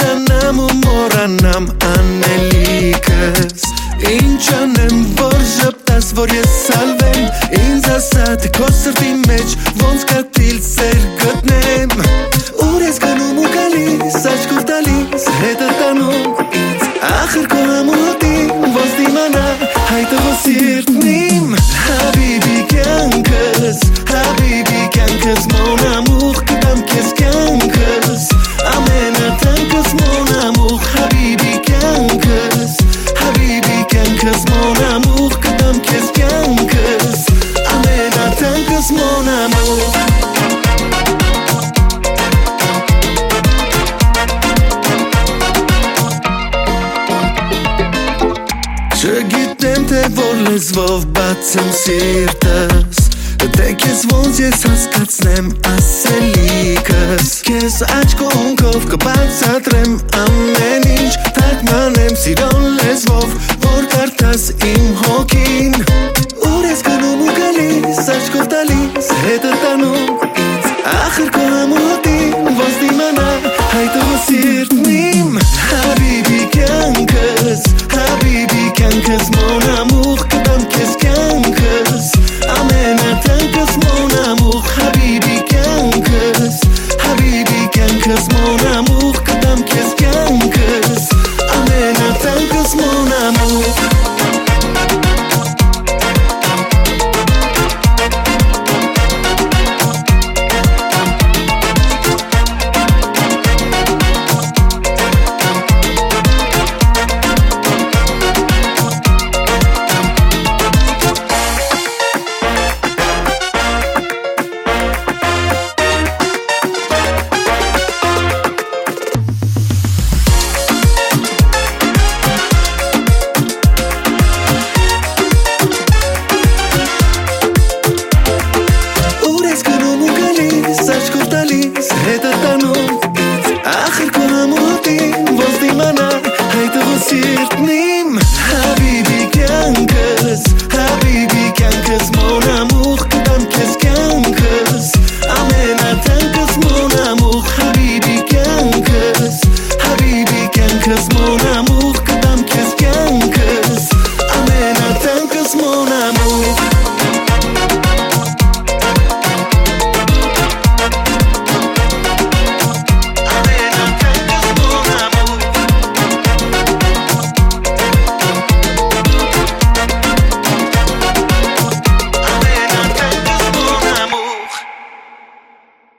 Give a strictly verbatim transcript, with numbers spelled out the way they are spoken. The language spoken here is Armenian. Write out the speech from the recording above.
Ինչանամ ու մորանամ անելիքս Ինչանեմ, որ ժպտաս, որ ես սալվեմ Ինձ ասա, թե քո սրտի մեջ ոնց կաթիլ սեր գտնեմ Ուր ես գնում ու գալիս, աչքով տալիս, հետը տանում ինձ Ախր քո ամոթին, ոնց դիմանա, հայտը ո սիրտն իմ Հաբիբի կյանքս, հաբիբի կյանքս, մոն ամուղ կտամ կեզ կյանքս Ամենաթանկս մոն ամուղ, հաբիբի կյանքս Հաբիբի կյանքս, մոն ամուղ կտամ կեզ կյանքս Ամենաթանկս մոն ամուղ Չգիտեմ թե որ լեզվով բացեմ սիրտս Թե քեզ ոնց ես հասկացնեմ ասելիքս Քեզ աչքով կբացատրեմ ամեն ինչ Թարգմանեմ սիրուն լեզվով որ կարդաս իմ հոգին Ուր ես գնում ու գալիս աչքով տալիս հետը տանում ինձ Ախր քո ամոթին ոնց դիմանա հայտը ո սիրտն իմ Հաբիբի կյանքս Հաբիբի կյանքս մոն ամուղ կտամ կեզ կյանքս Ամենաթանկս մոն ամուղ Հաբիբի կյանքս Հաբիբի կյանքս մոն ամուղ կտամ կեզ կյանքս Ամենաթանկս մոն ամուղ Հետը տանում ինձ Ախր քո ամոթին ոնց դիմանա հայտը ո սիրտն իմ Հաբիբի կյանքս